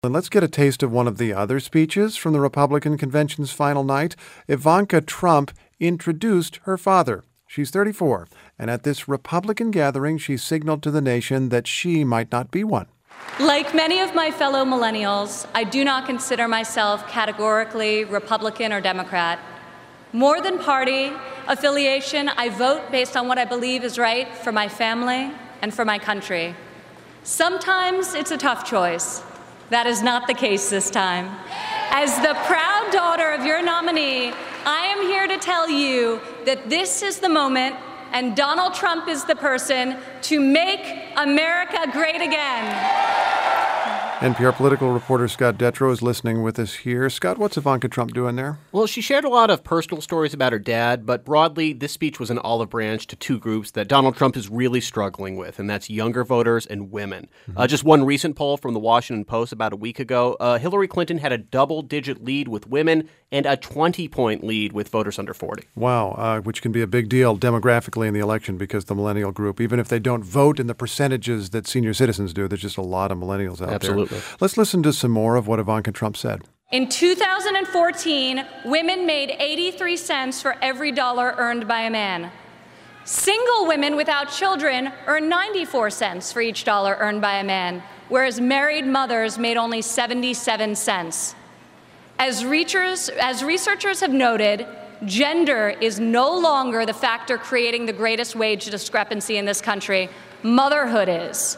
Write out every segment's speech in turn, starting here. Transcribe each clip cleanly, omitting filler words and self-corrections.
And let's get a taste of one of the other speeches from the Republican convention's final night. Ivanka Trump introduced her father. She's 34, and at this Republican gathering, she signaled to the nation that she might not be one. Like many of my fellow millennials, I do not consider myself categorically Republican or Democrat. More than party affiliation, I vote based on what I believe is right for my family and for my country. Sometimes it's a tough choice. That is not the case this time. As the proud daughter of your nominee, I am here to tell you that this is the moment, and Donald Trump is the person to make America great again. NPR political reporter Scott Detrow is listening with us here. Scott, what's Ivanka Trump doing there? Well, she shared a lot of personal stories about her dad, but broadly, this speech was an olive branch to two groups that Donald Trump is really struggling with, and that's younger voters and women. Just one recent poll from the Washington Post about a week ago, Hillary Clinton had a double-digit lead with women and a 20-point lead with voters under 40. Wow, which can be a big deal demographically in the election because the millennial group, even if they don't vote in the percentages that senior citizens do, there's just a lot of millennials out there. Absolutely. Let's listen to some more of what Ivanka Trump said. In 2014, women made 83 cents for every dollar earned by a man. Single women without children earn 94 cents for each dollar earned by a man, whereas married mothers made only 77 cents. As researchers have noted, gender is no longer the factor creating the greatest wage discrepancy in this country. Motherhood is.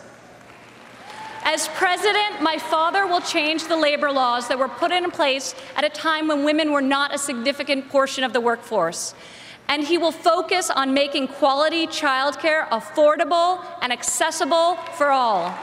As president, my father will change the labor laws that were put in place at a time when women were not a significant portion of the workforce. And he will focus on making quality childcare affordable and accessible for all.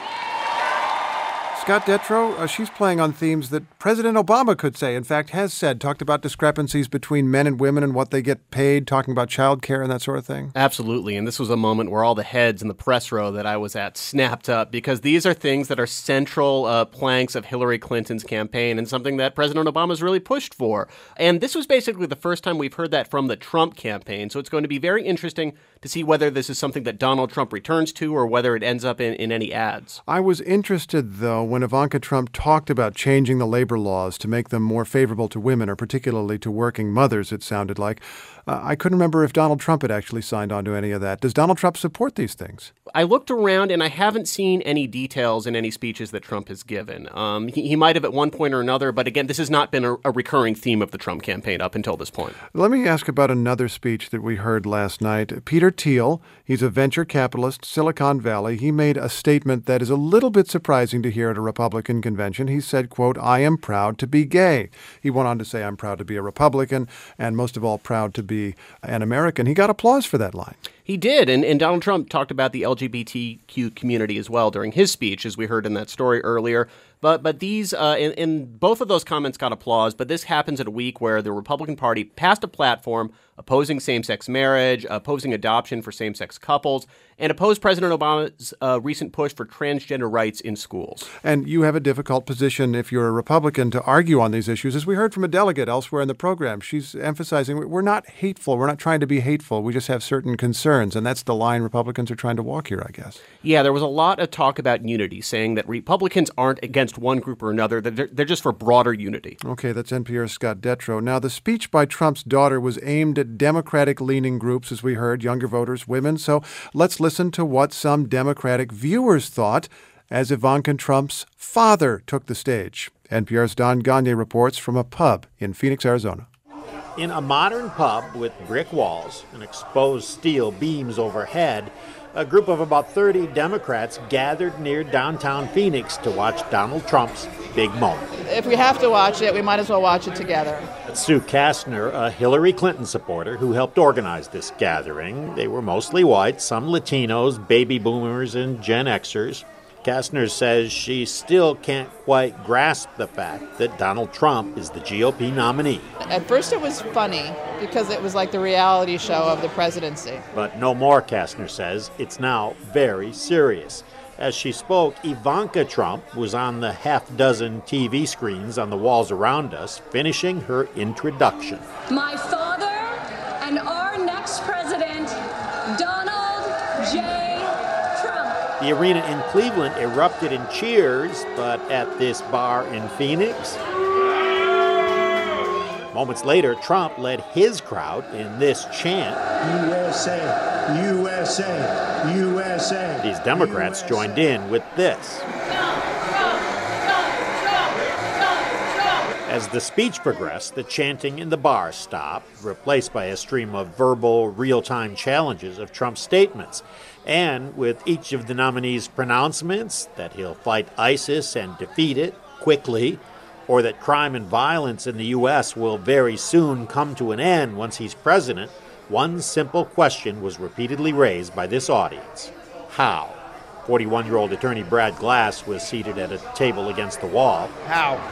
Scott Detrow, she's playing on themes that President Obama could say, in fact, has said, talked about discrepancies between men and women and what they get paid, talking about child care and that sort of thing. Absolutely. And this was a moment where all the heads in the press row that I was at snapped up because these are things that are central planks of Hillary Clinton's campaign and something that President Obama's really pushed for. And this was basically the first time we've heard that from the Trump campaign. So it's going to be very interesting to see whether this is something that Donald Trump returns to or whether it ends up in any ads. I was interested, though, when Ivanka Trump talked about changing the labor laws to make them more favorable to women, or particularly to working mothers, it sounded like. I couldn't remember if Donald Trump had actually signed on to any of that. Does Donald Trump support these things? I looked around, and I haven't seen any details in any speeches that Trump has given. He might have at one point or another, but again, this has not been a recurring theme of the Trump campaign up until this point. Let me ask about another speech that we heard last night. Peter Thiel, he's a venture capitalist, Silicon Valley. He made a statement that is a little bit surprising to hear at a Republican convention. He said, quote, "I am proud to be gay." He went on to say, "I'm proud to be a Republican, and most of all, proud to be an American." He got applause for that line. He did, and Donald Trump talked about the LGBTQ community as well during his speech, as we heard in that story earlier. But these, in both of those comments got applause, but this happens at a week where the Republican Party passed a platform opposing same-sex marriage, opposing adoption for same-sex couples, and opposed President Obama's recent push for transgender rights in schools. And you have a difficult position if you're a Republican to argue on these issues. As we heard from a delegate elsewhere in the program, she's emphasizing we're not hateful. We're not trying to be hateful. We just have certain concerns, and that's the line Republicans are trying to walk here, I guess. Yeah, there was a lot of talk about unity, saying that Republicans aren't against one group or another. They're just for broader unity. Okay, that's NPR's Scott Detrow. Now, the speech by Trump's daughter was aimed at Democratic-leaning groups, as we heard, younger voters, women. So let's listen to what some Democratic viewers thought as Ivanka Trump's father took the stage. NPR's Don Gagné reports from a pub in Phoenix, Arizona. In a modern pub with brick walls and exposed steel beams overhead, a group of about 30 Democrats gathered near downtown Phoenix to watch Donald Trump's big moment. If we have to watch it, we might as well watch it together. Sue Kastner, a Hillary Clinton supporter who helped organize this gathering. They were mostly white, some Latinos, baby boomers, and Gen Xers. Kastner says she still can't quite grasp the fact that Donald Trump is the GOP nominee. At first it was funny because it was like the reality show of the presidency. But no more, Kastner says. It's now very serious. As she spoke, Ivanka Trump was on the half-dozen TV screens on the walls around us, finishing her introduction. My father and our next president, Donald J. Trump. The arena in Cleveland erupted in cheers, but at this bar in Phoenix, moments later, Trump led his crowd in this chant. USA, USA, USA. These Democrats joined in with this. As the speech progressed, the chanting in the bar stopped, replaced by a stream of verbal, real-time challenges of Trump's statements. And with each of the nominees' pronouncements that he'll fight ISIS and defeat it quickly, or that crime and violence in the U.S. will very soon come to an end once he's president, one simple question was repeatedly raised by this audience. How? 41-year-old attorney Brad Glass was seated at a table against the wall. How?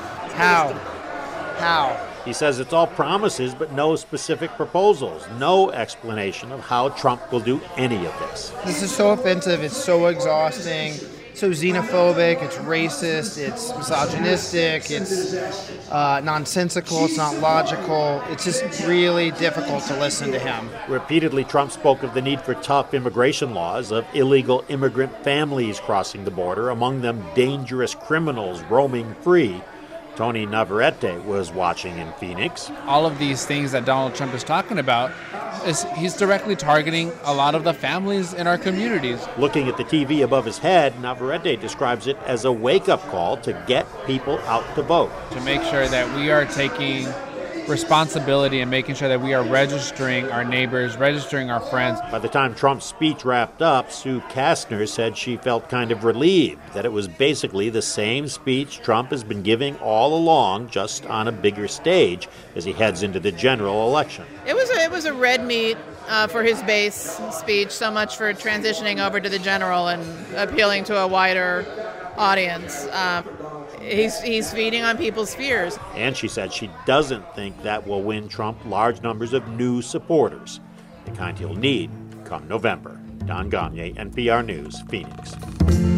He says it's all promises but no specific proposals, no explanation of how Trump will do any of this. This is so offensive, it's so exhausting, so xenophobic, it's racist, it's misogynistic, it's nonsensical, it's not logical. It's just really difficult to listen to him. Repeatedly, Trump spoke of the need for tough immigration laws, of illegal immigrant families crossing the border, among them dangerous criminals roaming free. Tony Navarrete was watching in Phoenix. All of these things that Donald Trump is talking about, he's directly targeting a lot of the families in our communities. Looking at the TV above his head, Navarrete describes it as a wake-up call to get people out to vote. To make sure that we are taking responsibility and making sure that we are registering our neighbors, registering our friends. By the time Trump's speech wrapped up, Sue Kastner said she felt kind of relieved that it was basically the same speech Trump has been giving all along, just on a bigger stage as he heads into the general election. It was a red meat for his base speech, so much for transitioning over to the general and appealing to a wider audience. He's feeding on people's fears. And she said she doesn't think that will win Trump large numbers of new supporters, the kind he'll need come November. Don Gagné, NPR News, Phoenix.